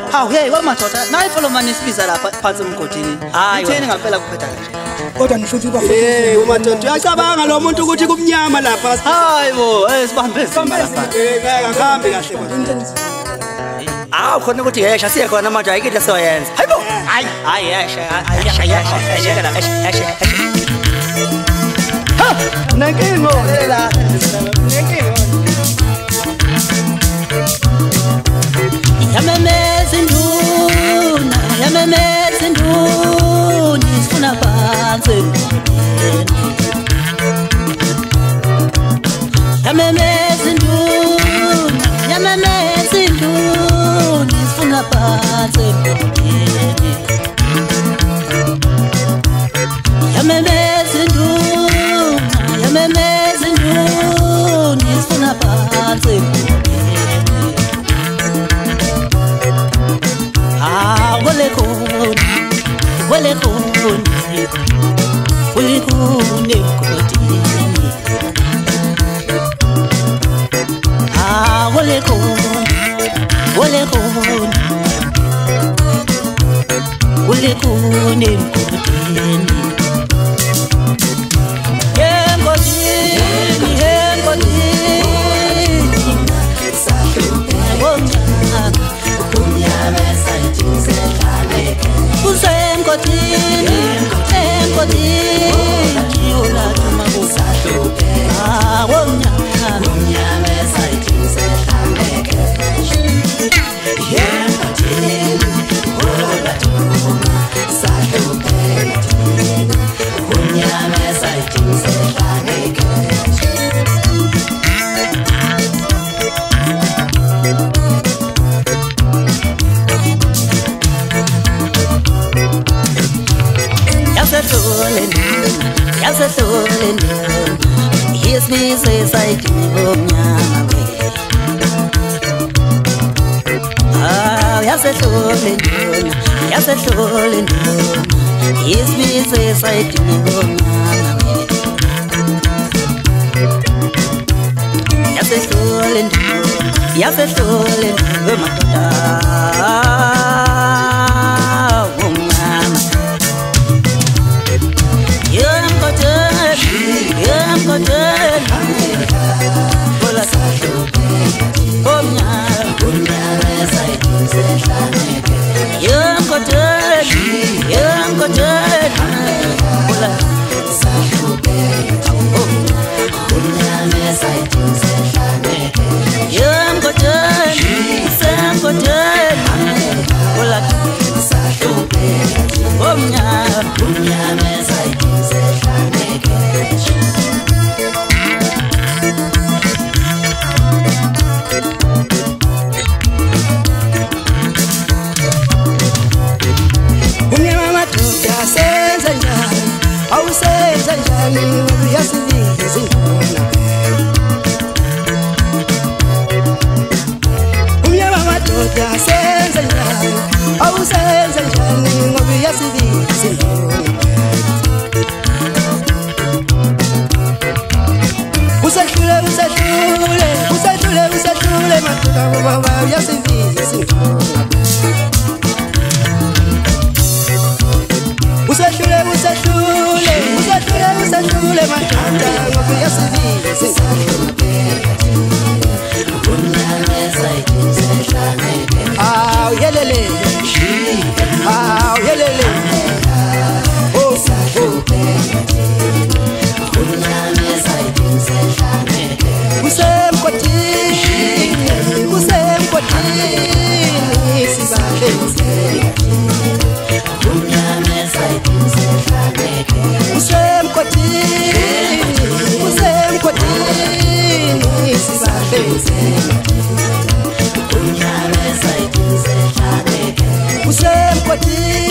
Hawu hey wamadoda nayi follow mani sibiza lapha phansi emgodini. Hayi utheni ngampela kuphetha kanje. Kodwa nishuthi bafuna. Umadoda uyacabanga lo muntu ukuthi kumnyama lapha. Hayibo sibambe zima lapha. Akahambi kahle kodwa. Khona ukuthi yesha siye khona manje ayikho soyenza. Hayibo. Hayi yesha. Ayeka la. Ha! Nenkingo la. Nenkingo. Yamemeza induna isifuna phansi. Yamemeza induna isifuna phansi. Yamemeza induna isifuna phansi. Wale khone kodini wale khone kodini Yes, me says I do yes, yes, me says I do Usemkoti